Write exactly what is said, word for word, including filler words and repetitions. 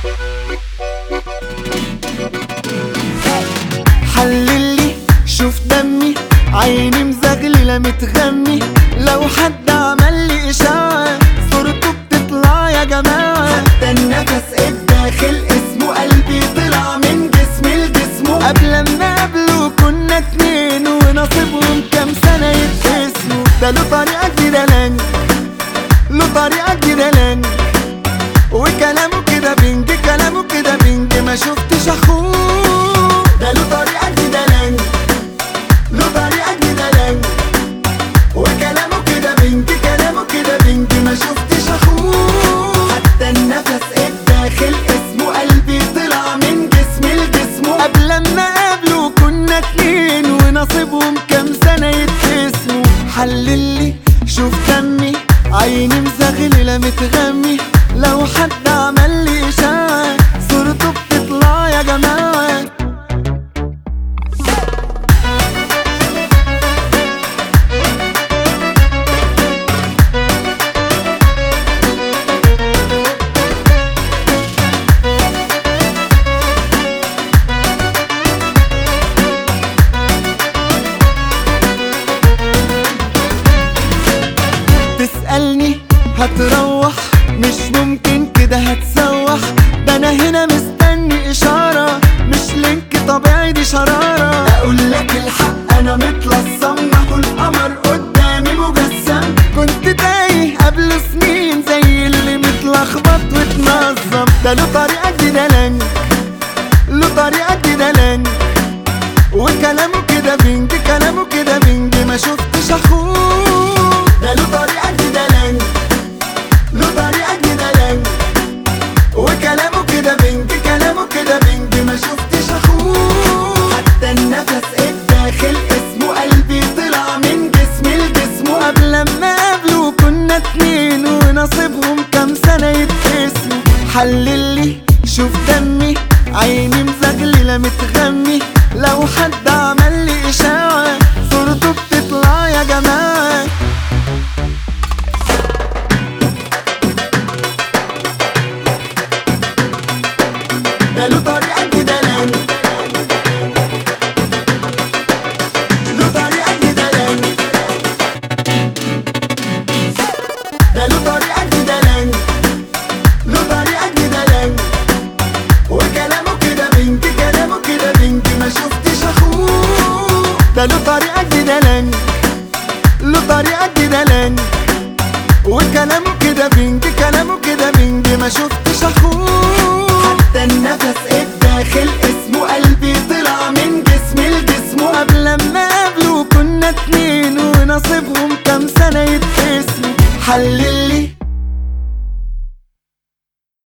حللي شوف دمي، عيني مزغللة متغمي، لو حد عمل لي إشاعة صورته بتطلع يا جماعة. حتى النفس الداخل اسمه قلبي طلع من جسمي لجسمه. قبل ما قبله كنا اتنين ونصيبهم كام سنة يتقسموا. ده له طريقة جديدة لانج، له طريقة جديدة لانج، وكلامه كده بنج، كلامه كده بنج، ما شفتش اخوه. ده له طريقة جديدة لانج، له طريقة جديدة لانج، وكلامه كده بنج، كلامه كده بنج، ما شفتش اخوه. حتى النفس الداخل اسمه قلبي طلع من جسمي لجسمه. قبل ما قابله كنا اتنين ونصيبهم كام سنة يتقسموا. حللي شوف دمي، عيني مزغللة متغمي، لو حد عمل لي إشاعة صورته بتطلع يا جماعة. تسألني هتروح، مش ممكن كده هتسوح، ده انا هنا مستني اشارة مش لينك طبيعي دي شرارة. اقول لك الحق انا متلصم، اهو القمر قدامي مجسم. كنت تايه قبل سنين زي اللي متلخبط واتنظم. ده له طريقة جديدة لانج، له طريقة جديدة لانج، وكلامه كده بنج، كلامه كده بنج، ما شفتش اخوه. ده له طريقة جديدة لانج، له طريقة جديدة لانج، وكلامه كده بنج، كلامه كده بنج، ما شفتش اخوه. حتى النفس الداخل اسمه قلبي طلع من جسمي لجسمه. قبل ما قابله كنا اتنين ونصيبهم كام سنة يتقسموا. حللي شوف دمي، عيني مزغللة متغمي، لو حد عمل لي إشاعة صورته بتطلع يا جماعة. ده له طريقة جديدة لانج، له طريقة جديدة لانج، ده له طريقة جديدة لانج، له طريقة جديدة لانج، وكلامه كده بنج، كلامه كده بنج، ما شفتش اخوه. ده له طريقة جديدة لانج، له طريقة جديدة لانج، وكلامه كده بنج، كلامه كده بنج، ما شفتش اخوه. حتى النفس الداخل اسمه قلبي طلع من جسمي لجسمه. قبل ما قابله كنا اتنين ونصيبهم كام سنة يتقسموا. حللي